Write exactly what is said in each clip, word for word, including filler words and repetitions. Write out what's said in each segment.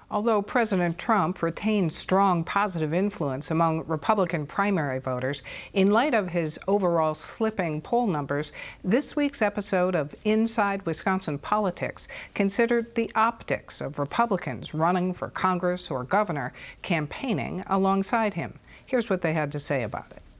Although President Trump retains strong positive influence among Republican primary voters, in light of his overall slipping poll numbers, this week's episode of Inside Wisconsin Politics considered the optics of Republicans running for Congress or governor campaigning alongside him. Here's what they had to say about it.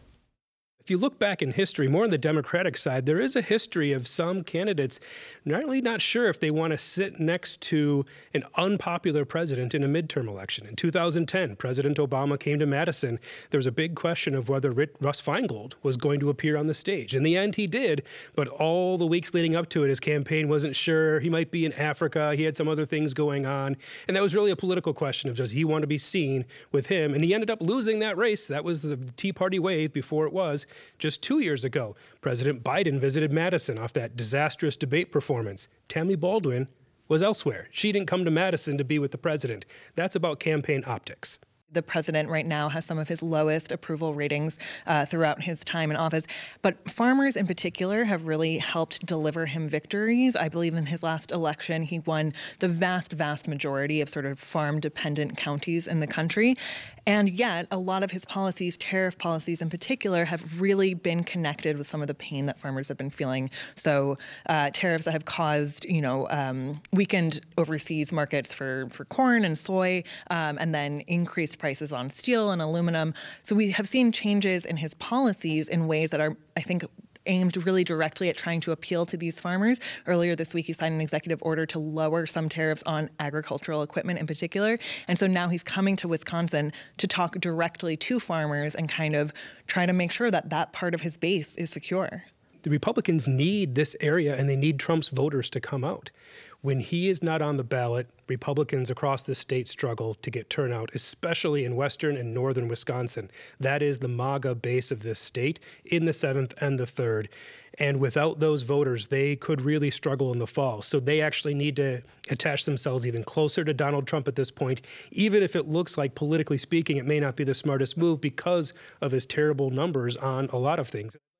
If you look back in history, more on the Democratic side, there is a history of some candidates not really not sure if they want to sit next to an unpopular president in a midterm election. In two thousand ten, President Obama came to Madison. There was a big question of whether Russ Feingold was going to appear on the stage. In the end, he did, but all the weeks leading up to it, his campaign wasn't sure. He might be in Africa. He had some other things going on. And that was really a political question of does he want to be seen with him? And he ended up losing that race. That was the Tea Party wave before it was. Just two years ago, President Biden visited Madison off that disastrous debate performance. Tammy Baldwin was elsewhere. She didn't come to Madison to be with the president. That's about campaign optics. The president right now has some of his lowest approval ratings uh, throughout his time in office. But farmers in particular have really helped deliver him victories. I believe in his last election, he won the vast, vast majority of sort of farm-dependent counties in the country. And yet, a lot of his policies, tariff policies in particular, have really been connected with some of the pain that farmers have been feeling. So uh, tariffs that have caused, you know, um, weakened overseas markets for, for corn and soy, um, and then increased prices on steel and aluminum. So we have seen changes in his policies in ways that are, I think, aimed really directly at trying to appeal to these farmers. Earlier this week, he signed an executive order to lower some tariffs on agricultural equipment in particular. And so now he's coming to Wisconsin to talk directly to farmers and kind of try to make sure that that part of his base is secure. The Republicans need this area, and they need Trump's voters to come out. When he is not on the ballot, Republicans across the state struggle to get turnout, especially in western and northern Wisconsin. That is the MAGA base of this state in the seventh and the third. And without those voters, they could really struggle in the fall. So they actually need to attach themselves even closer to Donald Trump at this point, even if it looks like, politically speaking, it may not be the smartest move because of his terrible numbers on a lot of things.